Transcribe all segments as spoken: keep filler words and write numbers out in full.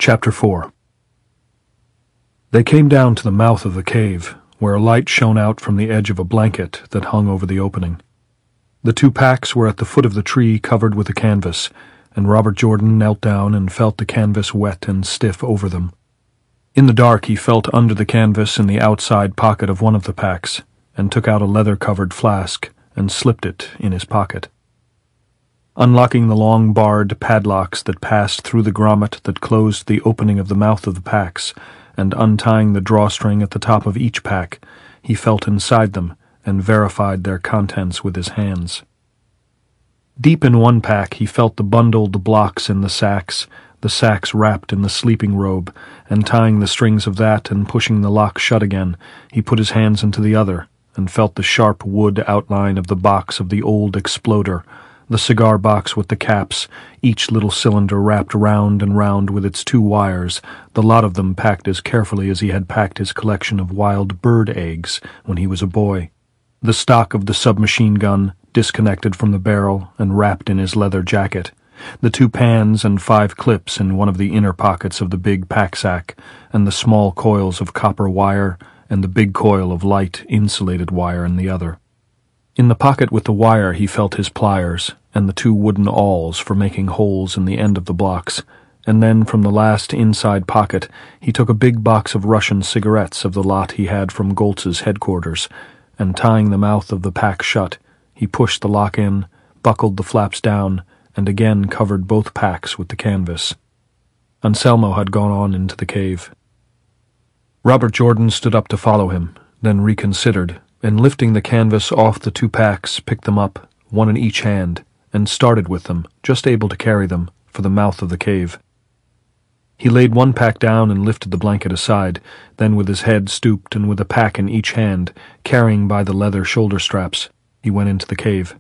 Chapter four. They came down to the mouth of the cave, where a light shone out from the edge of a blanket that hung over the opening. The two packs were at the foot of the tree covered with a canvas, and Robert Jordan knelt down and felt the canvas wet and stiff over them. In the dark he felt under the canvas in the outside pocket of one of the packs, and took out a leather-covered flask and slipped it in his pocket. Unlocking the long barred padlocks that passed through the grommet that closed the opening of the mouth of the packs, and untying the drawstring at the top of each pack, he felt inside them and verified their contents with his hands. Deep in one pack he felt the bundled blocks in the sacks, the sacks wrapped in the sleeping robe, and tying the strings of that and pushing the lock shut again, he put his hands into the other and felt the sharp wood outline of the box of the old exploder, the cigar box with the caps, each little cylinder wrapped round and round with its two wires, the lot of them packed as carefully as he had packed his collection of wild bird eggs when he was a boy. The stock of the submachine gun, disconnected from the barrel and wrapped in his leather jacket, the two pans and five clips in one of the inner pockets of the big pack-sack, and the small coils of copper wire and the big coil of light, insulated wire in the other. In the pocket with the wire he felt his pliers, and the two wooden awls for making holes in the end of the blocks, and then from the last inside pocket he took a big box of Russian cigarettes of the lot he had from Goltz's headquarters, and tying the mouth of the pack shut, he pushed the lock in, buckled the flaps down, and again covered both packs with the canvas. Anselmo had gone on into the cave. Robert Jordan stood up to follow him, then reconsidered, and lifting the canvas off the two packs, picked them up, one in each hand, and started with them, just able to carry them, for the mouth of the cave. He laid one pack down and lifted the blanket aside, then with his head stooped and with a pack in each hand, carrying by the leather shoulder straps, he went into the cave.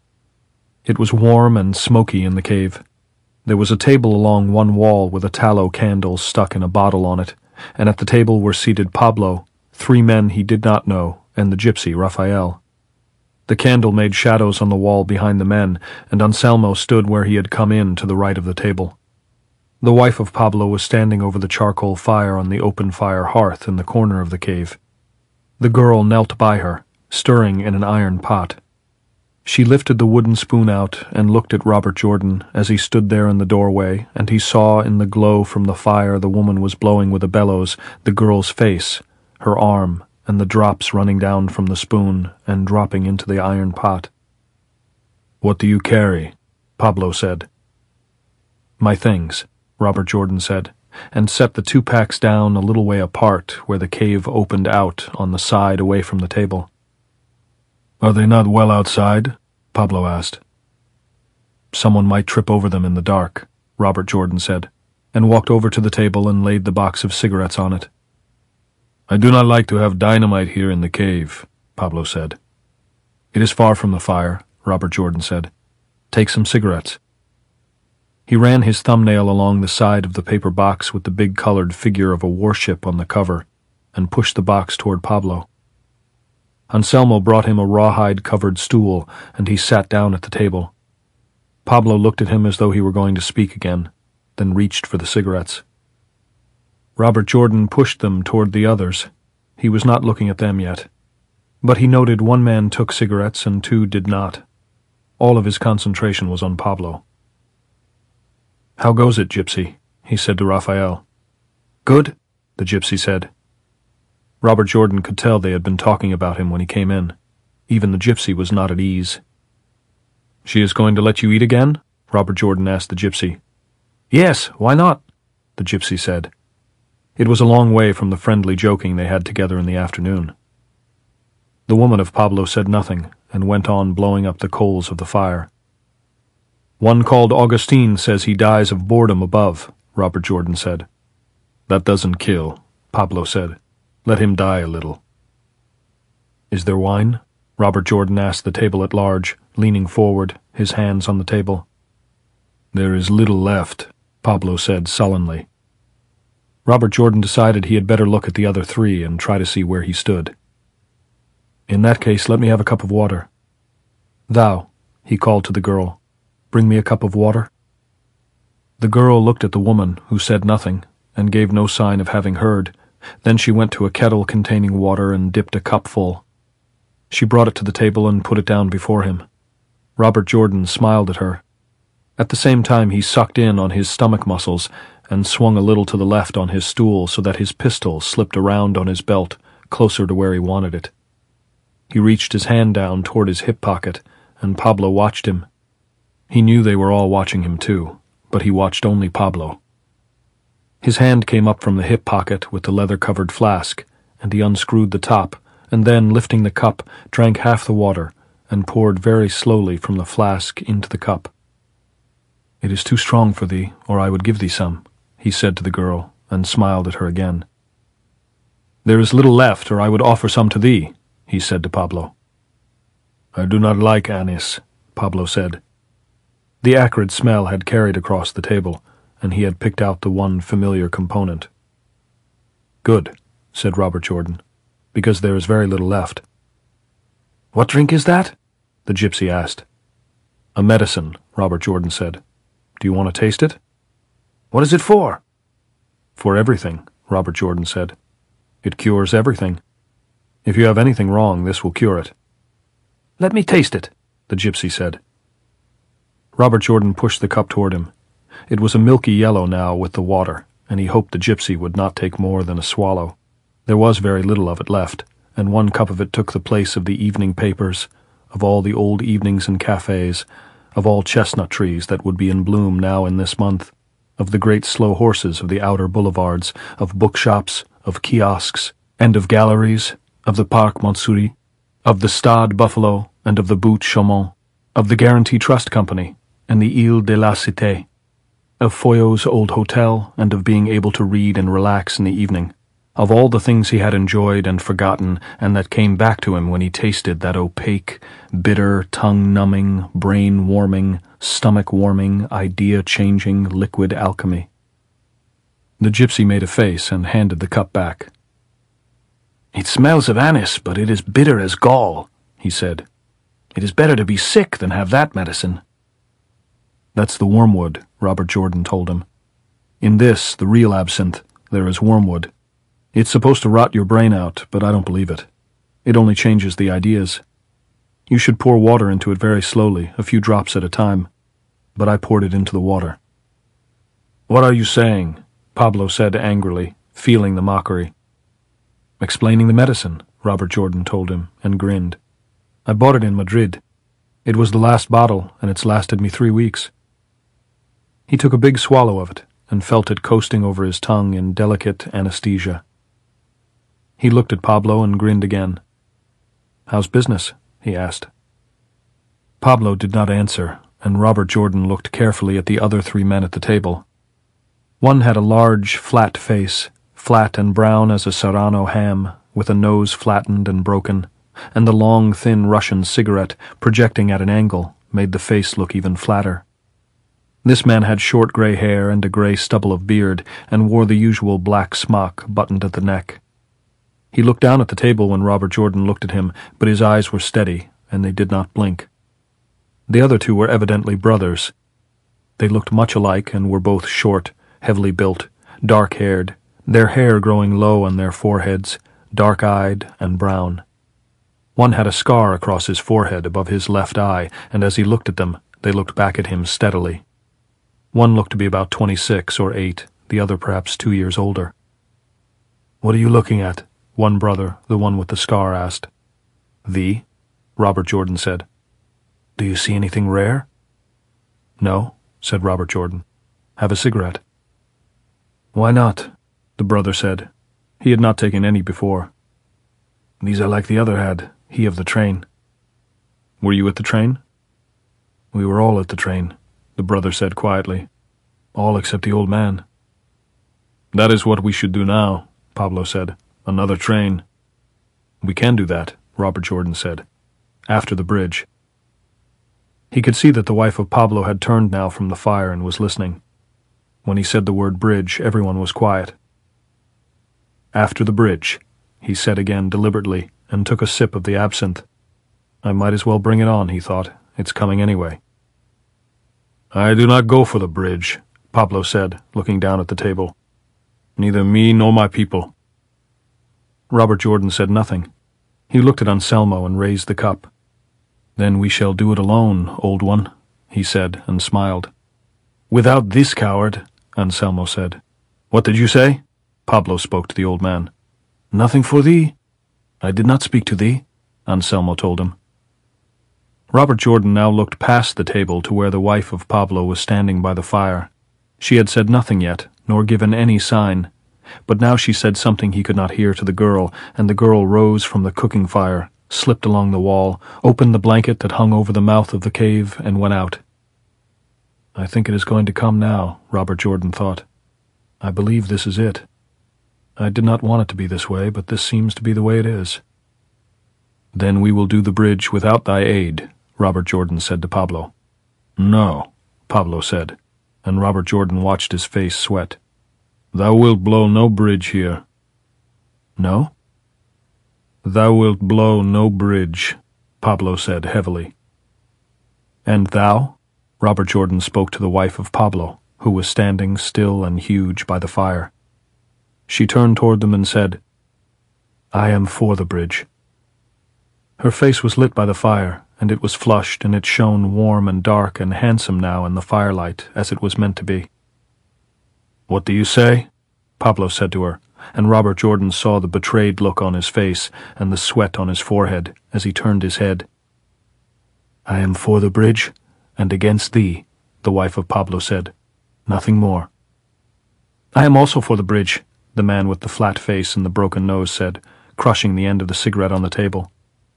It was warm and smoky in the cave. There was a table along one wall with a tallow candle stuck in a bottle on it, and at the table were seated Pablo, three men he did not know, and the gypsy Raphael. The candle made shadows on the wall behind the men, and Anselmo stood where he had come in to the right of the table. The wife of Pablo was standing over the charcoal fire on the open-fire hearth in the corner of the cave. The girl knelt by her, stirring in an iron pot. She lifted the wooden spoon out and looked at Robert Jordan as he stood there in the doorway, and he saw in the glow from the fire the woman was blowing with a bellows the girl's face, her arm, and the drops running down from the spoon and dropping into the iron pot. "What do you carry?" Pablo said. "My things," Robert Jordan said, and set the two packs down a little way apart where the cave opened out on the side away from the table. "Are they not well outside?" Pablo asked. "Someone might trip over them in the dark," Robert Jordan said, and walked over to the table and laid the box of cigarettes on it. "I do not like to have dynamite here in the cave," Pablo said. "It is far from the fire," Robert Jordan said. "Take some cigarettes." He ran his thumbnail along the side of the paper box with the big colored figure of a warship on the cover, and pushed the box toward Pablo. Anselmo brought him a rawhide-covered stool, and he sat down at the table. Pablo looked at him as though he were going to speak again, then reached for the cigarettes. Robert Jordan pushed them toward the others. He was not looking at them yet. But he noted one man took cigarettes and two did not. All of his concentration was on Pablo. "How goes it, Gypsy?" he said to Raphael. "Good," the Gypsy said. Robert Jordan could tell they had been talking about him when he came in. Even the Gypsy was not at ease. "She is going to let you eat again?" Robert Jordan asked the Gypsy. "Yes, why not?" the Gypsy said. It was a long way from the friendly joking they had together in the afternoon. The woman of Pablo said nothing, and went on blowing up the coals of the fire. "One called Augustine says he dies of boredom above," Robert Jordan said. "That doesn't kill," Pablo said. "Let him die a little." "Is there wine?" Robert Jordan asked the table at large, leaning forward, his hands on the table. "There is little left," Pablo said sullenly. Robert Jordan decided he had better look at the other three and try to see where he stood. "In that case, let me have a cup of water." "Thou," he called to the girl, "bring me a cup of water." The girl looked at the woman, who said nothing, and gave no sign of having heard. Then she went to a kettle containing water and dipped a cup full. She brought it to the table and put it down before him. Robert Jordan smiled at her. At the same time he sucked in on his stomach muscles and swung a little to the left on his stool so that his pistol slipped around on his belt, closer to where he wanted it. He reached his hand down toward his hip pocket, and Pablo watched him. He knew they were all watching him too, but he watched only Pablo. His hand came up from the hip pocket with the leather-covered flask, and he unscrewed the top, and then, lifting the cup, drank half the water, and poured very slowly from the flask into the cup. "It is too strong for thee, or I would give thee some," he said to the girl, and smiled at her again. "There is little left, or I would offer some to thee," he said to Pablo. "I do not like anise," Pablo said. The acrid smell had carried across the table, and he had picked out the one familiar component. "Good," said Robert Jordan, "because there is very little left." "What drink is that?" the gypsy asked. "A medicine," Robert Jordan said. "Do you want to taste it?" "What is it for?" "For everything," Robert Jordan said. "It cures everything. If you have anything wrong, this will cure it." "Let me taste it," the gypsy said. Robert Jordan pushed the cup toward him. It was a milky yellow now with the water, and he hoped the gypsy would not take more than a swallow. There was very little of it left, and one cup of it took the place of the evening papers, of all the old evenings in cafes, of all chestnut trees that would be in bloom now in this month, of the great slow horses of the outer boulevards, of bookshops, of kiosks, and of galleries, of the Parc Montsouris, of the Stade Buffalo, and of the Butte Chaumont, of the Guarantee Trust Company, and the Ile de la Cité, of Foyot's old hotel, and of being able to read and relax in the evening, of all the things he had enjoyed and forgotten, and that came back to him when he tasted that opaque, bitter, tongue-numbing, brain-warming, stomach-warming, idea-changing liquid alchemy. The gypsy made a face and handed the cup back. "It smells of anise, but it is bitter as gall," he said. "It is better to be sick than have that medicine." "That's the wormwood," Robert Jordan told him. "In this, the real absinthe, there is wormwood. It's supposed to rot your brain out, but I don't believe it. It only changes the ideas. You should pour water into it very slowly, a few drops at a time. But I poured it into the water." "What are you saying?" Pablo said angrily, feeling the mockery. "Explaining the medicine," Robert Jordan told him, and grinned. "I bought it in Madrid. It was the last bottle, and it's lasted me three weeks." He took a big swallow of it, and felt it coasting over his tongue in delicate anesthesia. He looked at Pablo and grinned again. "How's business?" he asked. Pablo did not answer, and Robert Jordan looked carefully at the other three men at the table. One had a large, flat face, flat and brown as a Serrano ham, with a nose flattened and broken, and the long, thin Russian cigarette, projecting at an angle, made the face look even flatter. This man had short grey hair and a grey stubble of beard, and wore the usual black smock buttoned at the neck. He looked down at the table when Robert Jordan looked at him, but his eyes were steady, and they did not blink. The other two were evidently brothers. They looked much alike and were both short, heavily built, dark-haired, their hair growing low on their foreheads, dark-eyed and brown. One had a scar across his forehead above his left eye, and as he looked at them, they looked back at him steadily. One looked to be about twenty-six or eight, the other perhaps two years older. "What are you looking at?" one brother, the one with the scar, asked. "Thee?" Robert Jordan said. "Do you see anything rare?" "No," said Robert Jordan. "Have a cigarette." "Why not?" the brother said. He had not taken any before. "These are like the other had, he of the train." "Were you at the train?" "We were all at the train," the brother said quietly. "All except the old man." "That is what we should do now," Pablo said. "Another train." "We can do that," Robert Jordan said. "After the bridge." He could see that the wife of Pablo had turned now from the fire and was listening. When he said the word bridge, everyone was quiet. "After the bridge," he said again deliberately, and took a sip of the absinthe. "I might as well bring it on," he thought. "It's coming anyway." "I do not go for the bridge," Pablo said, looking down at the table. Neither me nor my people. Robert Jordan said nothing. He looked at Anselmo and raised the cup. Then we shall do it alone, old one, he said, and smiled. Without this coward, Anselmo said. What did you say? Pablo spoke to the old man. Nothing for thee. I did not speak to thee, Anselmo told him. Robert Jordan now looked past the table to where the wife of Pablo was standing by the fire. She had said nothing yet, nor given any sign, but now she said something he could not hear to the girl, and the girl rose from the cooking fire, slipped along the wall, opened the blanket that hung over the mouth of the cave, and went out. I think it is going to come now, Robert Jordan thought. I believe this is it. I did not want it to be this way, but this seems to be the way it is. Then we will do the bridge without thy aid, Robert Jordan said to Pablo. No, Pablo said, and Robert Jordan watched his face sweat. Thou wilt blow no bridge here. No? Thou wilt blow no bridge, Pablo said heavily. And thou? Robert Jordan spoke to the wife of Pablo, who was standing still and huge by the fire. She turned toward them and said, I am for the bridge. Her face was lit by the fire, and it was flushed, and it shone warm and dark and handsome now in the firelight, as it was meant to be. What do you say? Pablo said to her, and Robert Jordan saw the betrayed look on his face and the sweat on his forehead as he turned his head. I am for the bridge, and against thee, the wife of Pablo said. Nothing more. I am also for the bridge, the man with the flat face and the broken nose said, crushing the end of the cigarette on the table.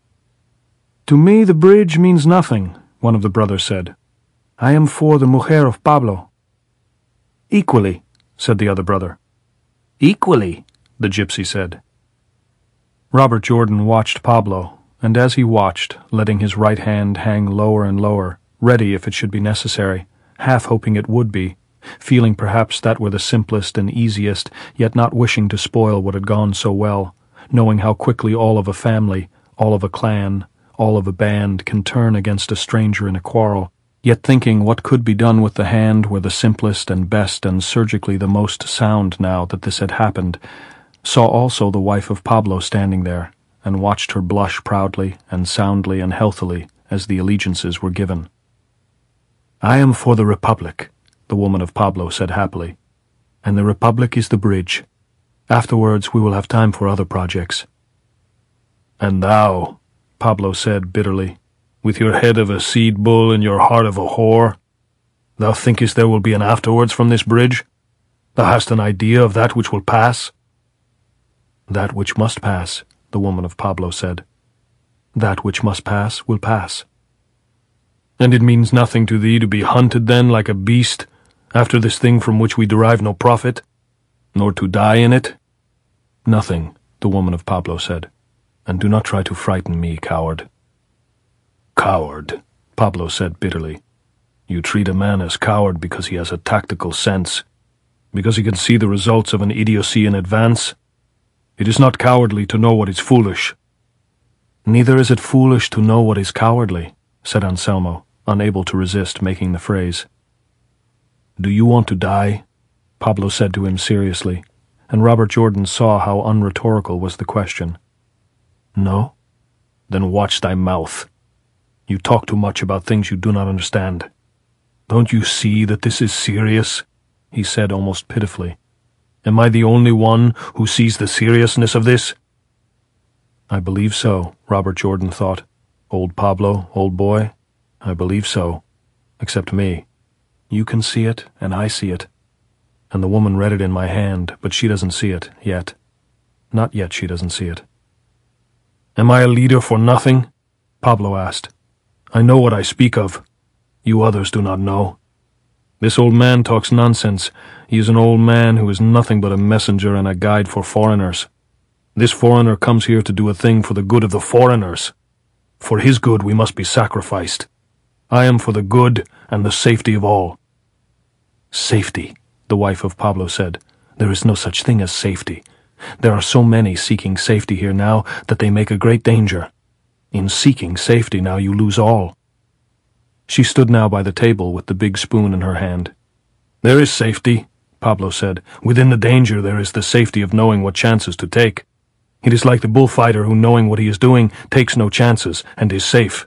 To me the bridge means nothing, one of the brothers said. I am for the mujer of Pablo. Equally, said the other brother. Equally, the gypsy said. Robert Jordan watched Pablo, and as he watched, letting his right hand hang lower and lower, ready if it should be necessary, half hoping it would be, feeling perhaps that were the simplest and easiest, yet not wishing to spoil what had gone so well, knowing how quickly all of a family, all of a clan, all of a band can turn against a stranger in a quarrel, yet thinking what could be done with the hand were the simplest and best and surgically the most sound now that this had happened, saw also the wife of Pablo standing there, and watched her blush proudly and soundly and healthily as the allegiances were given. I am for the Republic, the woman of Pablo said happily, and the Republic is the bridge. Afterwards we will have time for other projects. And thou, Pablo said bitterly, with your head of a seed bull and your heart of a whore, thou thinkest there will be an afterwards from this bridge? Thou hast an idea of that which will pass? That which must pass, the woman of Pablo said. That which must pass will pass. And it means nothing to thee to be hunted then like a beast, after this thing from which we derive no profit, nor to die in it? Nothing, the woman of Pablo said, and do not try to frighten me, coward. Coward, Pablo said bitterly. You treat a man as coward because he has a tactical sense, because he can see the results of an idiocy in advance. It is not cowardly to know what is foolish. Neither is it foolish to know what is cowardly, said Anselmo, unable to resist making the phrase. Do you want to die? Pablo said to him seriously, and Robert Jordan saw how unrhetorical was the question. No? Then watch thy mouth. You talk too much about things you do not understand. Don't you see that this is serious? He said almost pitifully. Am I the only one who sees the seriousness of this? I believe so, Robert Jordan thought. Old Pablo, old boy, I believe so. Except me. You can see it, and I see it. And the woman read it in my hand, but she doesn't see it, yet. Not yet she doesn't see it. Am I a leader for nothing? Pablo asked. I know what I speak of. You others do not know. This old man talks nonsense. He is an old man who is nothing but a messenger and a guide for foreigners. This foreigner comes here to do a thing for the good of the foreigners. For his good we must be sacrificed. I am for the good and the safety of all. Safety, the wife of Pablo said. There is no such thing as safety. There are so many seeking safety here now that they make a great danger. In seeking safety now you lose all. She stood now by the table with the big spoon in her hand. There is safety, Pablo said. Within the danger there is the safety of knowing what chances to take. It is like the bullfighter who, knowing what he is doing, takes no chances and is safe.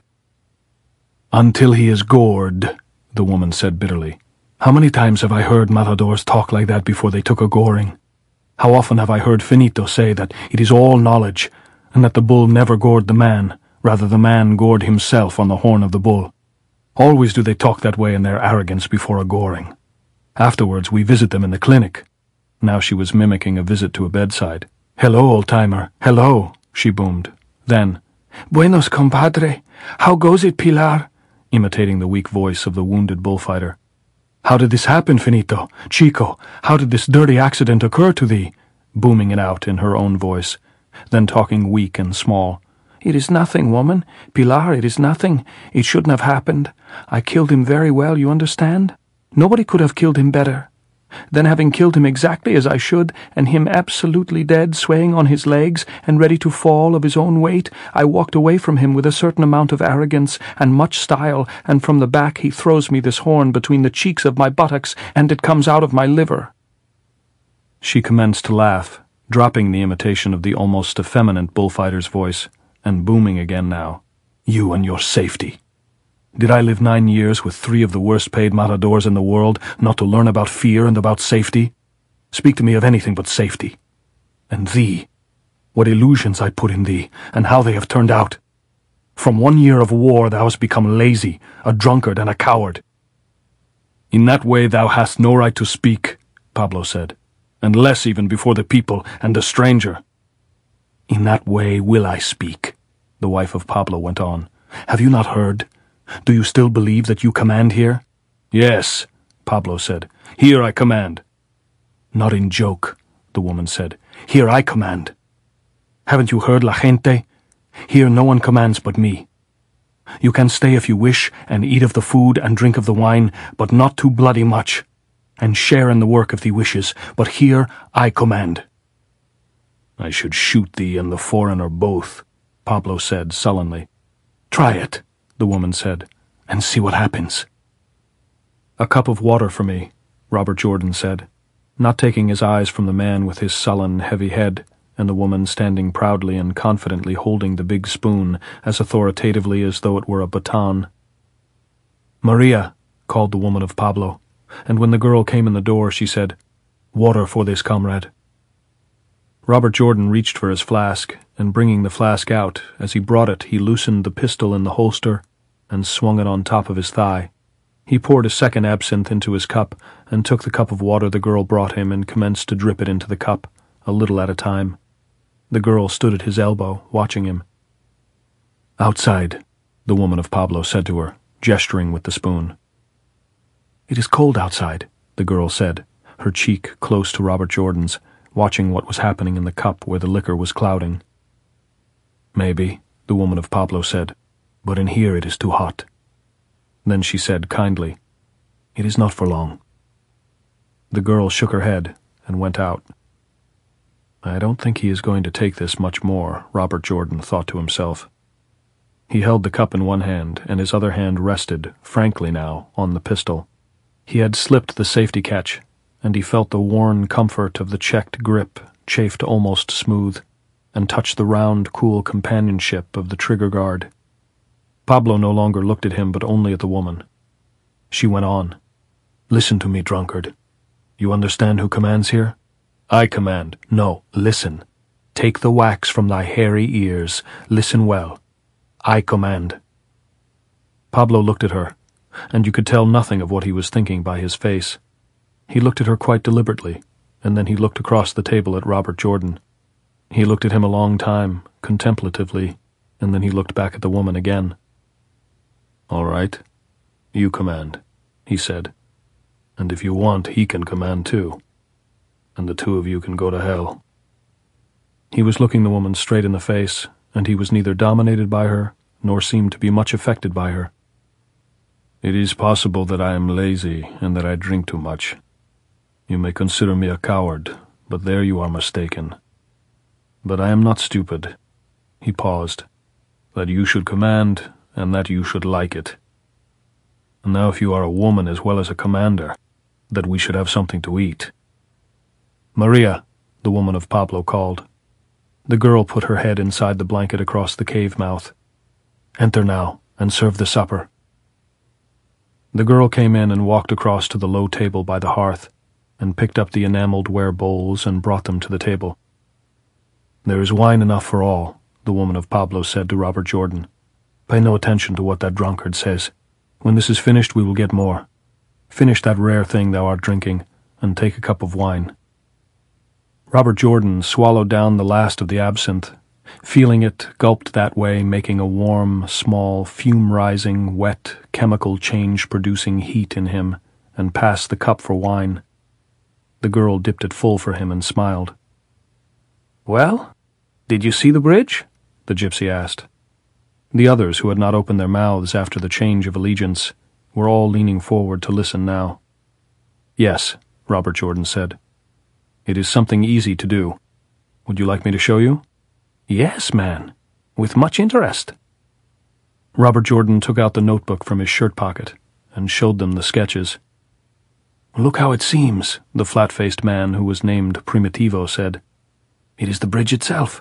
Until he is gored, the woman said bitterly. How many times have I heard matadors talk like that before they took a goring? How often have I heard Finito say that it is all knowledge, and that the bull never gored the man, rather the man gored himself on the horn of the bull. Always do they talk that way in their arrogance before a goring. Afterwards we visit them in the clinic. Now she was mimicking a visit to a bedside. Hello, old-timer, hello, she boomed. Then, Buenos, compadre. How goes it, Pilar? Imitating the weak voice of the wounded bullfighter. How did this happen, Finito? Chico, how did this dirty accident occur to thee? Booming it out in her own voice, then talking weak and small. It is nothing, woman. Pilar, it is nothing. It shouldn't have happened. I killed him very well, you understand? Nobody could have killed him better. Then, having killed him exactly as I should, and him absolutely dead, swaying on his legs, and ready to fall of his own weight, I walked away from him with a certain amount of arrogance and much style, and from the back he throws me this horn between the cheeks of my buttocks, and it comes out of my liver. She commenced to laugh, dropping the imitation of the almost effeminate bullfighter's voice, and booming again now. You and your safety. Did I live nine years with three of the worst-paid matadors in the world not to learn about fear and about safety? Speak to me of anything but safety. And thee, what illusions I put in thee, and how they have turned out. From one year of war thou hast become lazy, a drunkard and a coward. In that way thou hast no right to speak, Pablo said, and less even before the people and a stranger. In that way will I speak, the wife of Pablo went on. Have you not heard? Do you still believe that you command here? Yes, Pablo said. Here I command. Not in joke, the woman said. Here I command. Haven't you heard, la gente? Here no one commands but me. You can stay if you wish, and eat of the food and drink of the wine, but not too bloody much, and share in the work if thee wishes, but here I command. I should shoot thee and the foreigner both, Pablo said sullenly. Try it, the woman said, and see what happens. A cup of water for me, Robert Jordan said, not taking his eyes from the man with his sullen, heavy head, and the woman standing proudly and confidently holding the big spoon as authoritatively as though it were a baton. Maria, called the woman of Pablo, and when the girl came in the door she said, Water for this comrade. Robert Jordan reached for his flask, and bringing the flask out, as he brought it he loosened the pistol in the holster and swung it on top of his thigh. He poured a second absinthe into his cup, and took the cup of water the girl brought him and commenced to drip it into the cup, a little at a time. The girl stood at his elbow, watching him. Outside, the woman of Pablo said to her, gesturing with the spoon. It is cold outside, the girl said, her cheek close to Robert Jordan's, watching what was happening in the cup where the liquor was clouding. Maybe, the woman of Pablo said, but in here it is too hot. Then she said kindly, It is not for long. The girl shook her head and went out. I don't think he is going to take this much more, Robert Jordan thought to himself. He held the cup in one hand, and his other hand rested, frankly now, on the pistol. He had slipped the safety catch, and he felt the worn comfort of the checked grip, chafed almost smooth, and touched the round, cool companionship of the trigger guard. Pablo no longer looked at him but only at the woman. She went on. Listen to me, drunkard. You understand who commands here? I command. No, listen. Take the wax from thy hairy ears. Listen well. I command. Pablo looked at her, and you could tell nothing of what he was thinking by his face. He looked at her quite deliberately, and then he looked across the table at Robert Jordan. He looked at him a long time, contemplatively, and then he looked back at the woman again. All right, you command, he said, and if you want, he can command too, and the two of you can go to hell. He was looking the woman straight in the face, and he was neither dominated by her, nor seemed to be much affected by her. It is possible that I am lazy, and that I drink too much. You may consider me a coward, but there you are mistaken. But I am not stupid. He paused. That you should command, and that you should like it. And now if you are a woman as well as a commander, that we should have something to eat. Maria, the woman of Pablo called. The girl put her head inside the blanket across the cave mouth. Enter now, and serve the supper. The girl came in and walked across to the low table by the hearth, and picked up the enameled ware bowls and brought them to the table. There is wine enough for all, the woman of Pablo said to Robert Jordan. Pay no attention to what that drunkard says. When this is finished, we will get more. Finish that rare thing thou art drinking, and take a cup of wine. Robert Jordan swallowed down the last of the absinthe, feeling it, gulped that way, making a warm, small, fume-rising, wet, chemical change-producing heat in him, and passed the cup for wine. The girl dipped it full for him and smiled. Well, did you see the bridge? The gypsy asked. The others, who had not opened their mouths after the change of allegiance, were all leaning forward to listen now. Yes, Robert Jordan said. It is something easy to do. Would you like me to show you? Yes, man, with much interest. Robert Jordan took out the notebook from his shirt pocket and showed them the sketches. Look how it seems, the flat-faced man who was named Primitivo said. It is the bridge itself.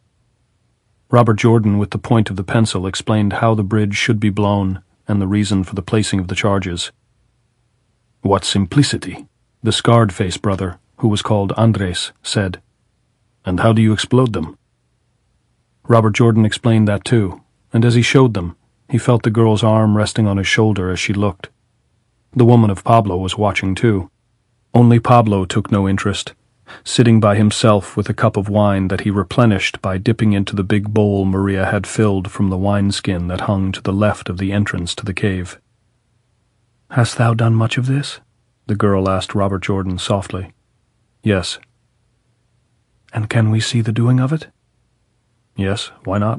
Robert Jordan, with the point of the pencil, explained how the bridge should be blown and the reason for the placing of the charges. What simplicity, the scarred-faced brother, who was called Andres, said. And how do you explode them? Robert Jordan explained that too, and as he showed them, he felt the girl's arm resting on his shoulder as she looked. The woman of Pablo was watching too. Only Pablo took no interest, sitting by himself with a cup of wine that he replenished by dipping into the big bowl Maria had filled from the wineskin that hung to the left of the entrance to the cave. Hast thou done much of this? The girl asked Robert Jordan softly. Yes. And can we see the doing of it? Yes, why not?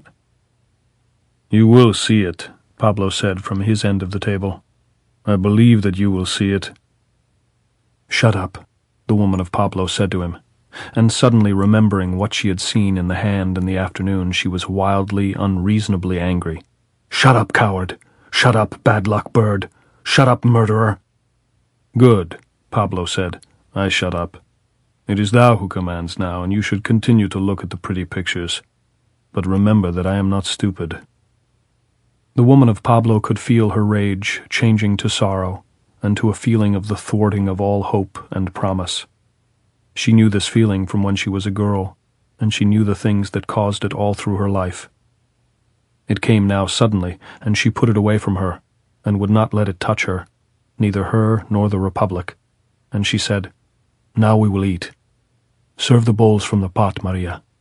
You will see it, Pablo said from his end of the table. I believe that you will see it. Shut up, the woman of Pablo said to him, and suddenly remembering what she had seen in the hand in the afternoon, she was wildly, unreasonably angry. Shut up, coward! Shut up, bad luck bird! Shut up, murderer! Good, Pablo said. I shut up. It is thou who commands now, and you should continue to look at the pretty pictures. But remember that I am not stupid. The woman of Pablo could feel her rage changing to sorrow, and to a feeling of the thwarting of all hope and promise. She knew this feeling from when she was a girl, and she knew the things that caused it all through her life. It came now suddenly, and she put it away from her, and would not let it touch her, neither her nor the Republic, and she said, Now we will eat. Serve the bowls from the pot, Maria.